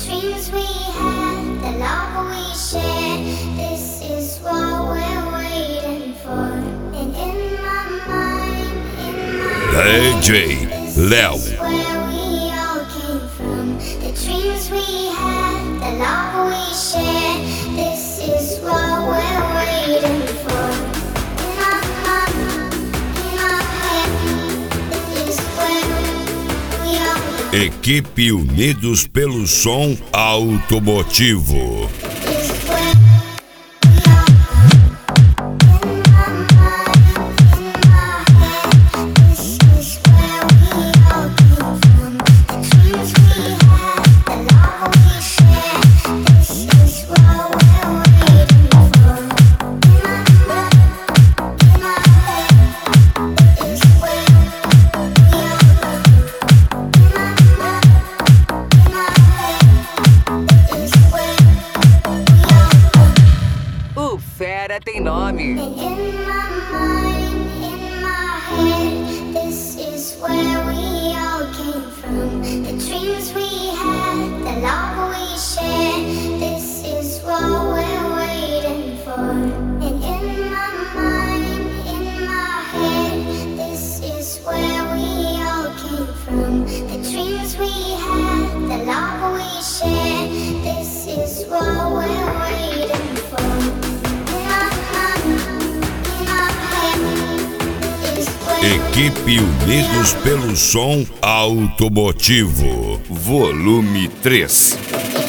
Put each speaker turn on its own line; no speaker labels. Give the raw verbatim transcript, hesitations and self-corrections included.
dreams we had, the love we shared. This is what we're waiting for. And in my mind, in my
D J Léo.
this is where we all came from. The dreams we had, the love we shared. This is what we're waiting for. In my mind, in my head, this is where we all
Equipe Unidos pelo Som Automotivo.
O Fera tem nome.
In my mind, in my head, this is where we all came from. The dreams we had, the love we shared. This is what we're waiting for. And in my mind, in my head, this is where we all came from. The dreams we had, the love we shared. This is what we're waiting for.
Equipe Unidos pelo Som Automotivo. Volume três.